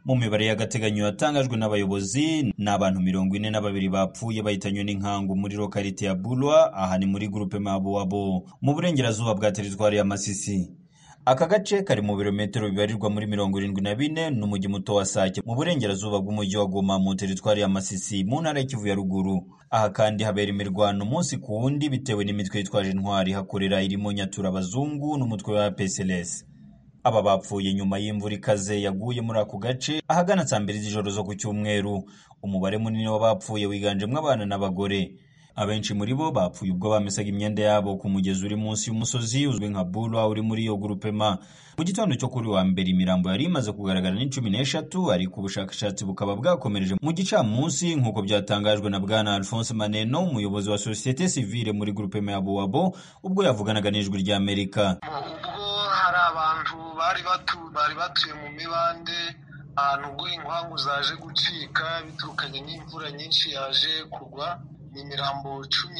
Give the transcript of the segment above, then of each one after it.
Mu mibare y'agateganyo yatangajwe n'abayobozi n'abantu 42 bapfuye bahitanywe n'inkangu muri lokalite ya Bulwa, aha ni muri groupe Mabuwabo mu burengerazuba bwa teritwari ya Masisi. Aka gace kari mu birometero bibarirwa muri 74 n'umujyi muto wa Sake mu burengerazuba bw'umujyi wa Goma mu teritwari ya Masisi mu ntara y'Kivu ya ruguru. Aha kandi habera imirwano umunsi ku wundi bitewe n'imitwe yitwaje intwari hakorera irimo Nyatura abazungu n'umutwe wa PSLS. Aba bapfuye nyuma y'imvura ikaze yaguye muri ako gace ahagana saa 2 z'ijoro zo ku Cyumweru. Umubare munini w'abapfuye wiganjemo abana n'abagore. Abenshi muri bo bapfuye ubwo bamesaga imyenda yabo ku mugezi uri munsi y'umusozi uzwi nka Bulwa uri muri iyo groupement. Mu gitondo cyo kuri wa mbere imirambo yari imaze kugaragara ni 13, ariko ubushakashatsi bukaba bwakomereje mu gicamunsi nk'uko byatangajwe na Bwana Alphonse Maneno, umuyobozi wa societe civile muri groupement ya Buwabo, ubwo yavuganaga n'ijwi rya Amerika. Hari abantu bari batuye mu mibande ahantu ubwo inkwangu zaje gucika biturukanye n'imvura nyinshi yaje kugwa. Imirambo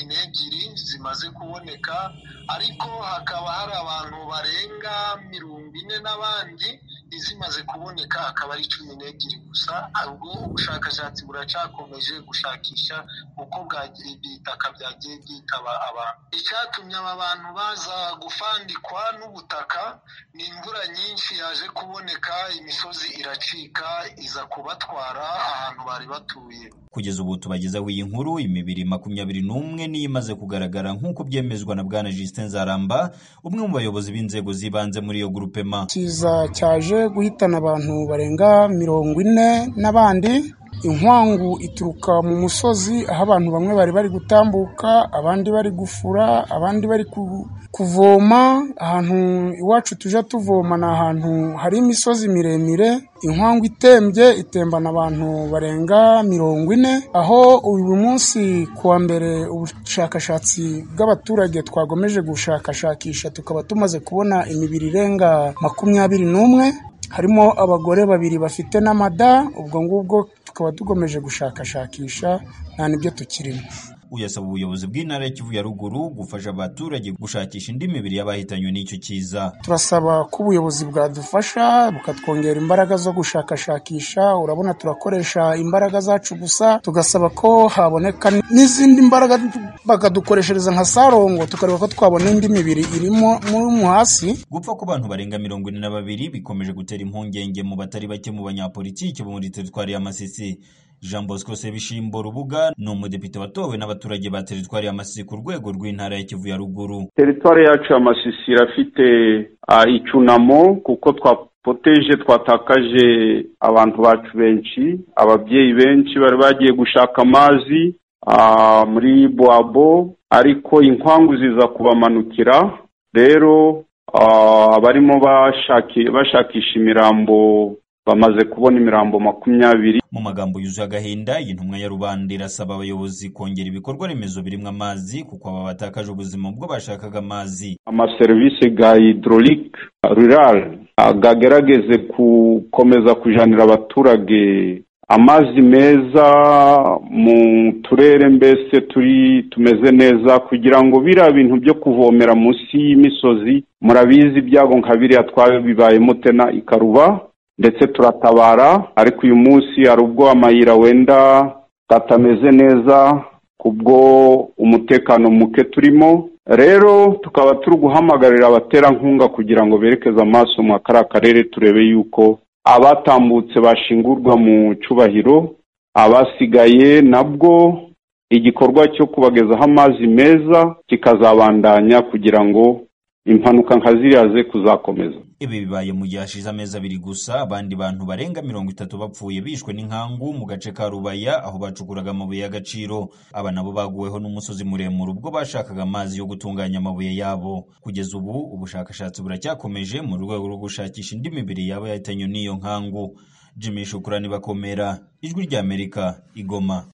12 zimaze kuboneka, ariko hakaba hari abantu barenga 40 n'abandi izimaze kuboneka akaba ari 12 gusa. Ubwo ubushakashatsi buracakomeje gushakisha uko bwagira ibitaka byagiye byitaba abantu. Icyatumye aba bantu baza gufandikwa n'ubutaka ni imvura nyinshi yaje kuboneka, imisozi iracika iza kubatwara ahantu bari batuye. Kugeza ubu tubagezaho iyi nkuru, imibiri 21 niyo imaze kugaragara nk'uko byemezwa na Bwana Justin Nzaramba, umwe mu bayobozi b'inzego zibanze muri iyo groupement. Kiza cyaje guhitana abantu barenga 40 n'abandi. Inkwangu ituruka mu musozi aho abantu bamwe bari gutambuka, abandi bari gufura, abandi bari kuvoma. Ahantu iwacu tuja tuvoma na ahantu hari imisozi miremire. Inkwangu itembana abantu barenga 40, aho uyu munsi kuwa mbere ubushakashatsi bw'abaturage twagomeje gushakashakisha tukaba tumaze kubona imibiri irenga 21. Harimo abagore 2 bafite n'amada. Ubwo ngubwo tukaba tugomeje gushakashakisha, nta nibyo tukirimo. Uyasaba ubuyobozi bw'intara y'Kivu ya ruguru gufasha abaturage gushakisha indi mibiri y'abahitanywe n'icyo kiza. Turasaba ko ubuyobozi bwadufasha bukatwongera imbaraga zo gushakashakisha. Urabona turakoresha imbaraga zacu gusa, tugasaba ko haboneka n'izindi mbaraga bakadukoreshereza nka sarongo tukareba ko twabona indi mibiri irimo mu hasi. Gupfa ku bantu barenga 42 bikomeje gutera impungenge mu batari bake mu banyapolitiki bo muri teritwari ya Masisi. Jean Bosco Sebishimbo Rubuga ni umudepite watowe n'abaturage ba teritwari ya Masisi ku rwego rw'intara ya Kivu ya ruguru. Teritwari yacu ya Masisi irafite icunamo kuko twatakaje abantu bacu benshi, ababyeyi benshi bari bagiye gushaka amazi muri Buwabo, ariko inkwangu ziza kubamanukira. Rero abarimo bashakisha imirambo bamaze kubona imirambo 20. Mu magambo yuzuye agahinda, iyi ntumwa ya rubanda irasaba abayobozi kongera ibikorwa remezo birimo amazi kuko aba batakaje ubuzima ubwo bashakaga amazi. Amaserivisi ga hydraulique rural gagerageze gukomeza kujanira abaturage amazi meza mu turere mbese tumeze neza, kugira ngo bira bintu byo kuvomera munsi y'imisozi, murabizi ibyago nka biriya twabibaye mutena ikaruba ndetse turatabara. Ariko uyu munsi hari ubwo amayira wenda tatameze neza kubwo umutekano muke turimo. Rero tukaba turi guhamagarira abaterankunga kugira ngo berekeze amaso mu karere turebe yuko abatambutse bashingurwa mu cyubahiro, abasigaye nabwo igikorwa cyo kubagezaho amazi meza kikazabandanya kugira ngo impanuka nka ziriya ze kuzakomeza. Ibi bibaye mu gihe hashize amezi 2 gusa abandi bantu barenga 30 bapfuye bishwe n'inkangu mu gace ka Rubaya aho bacukuraga amabuye y'agaciro. Aba nabo baguweho n'umusozi muremure ubwo bashakaga amazi yo gutunganya amabuye yabo. Kugeza ubu ubushakashatsi buracyakomeje mu rwego rwo gushakisha indi mibiri yaba yahitanywe n'iyo nkangu. Jimmy Shukrani Bakomera, Ijwi rya Amerika, Igoma.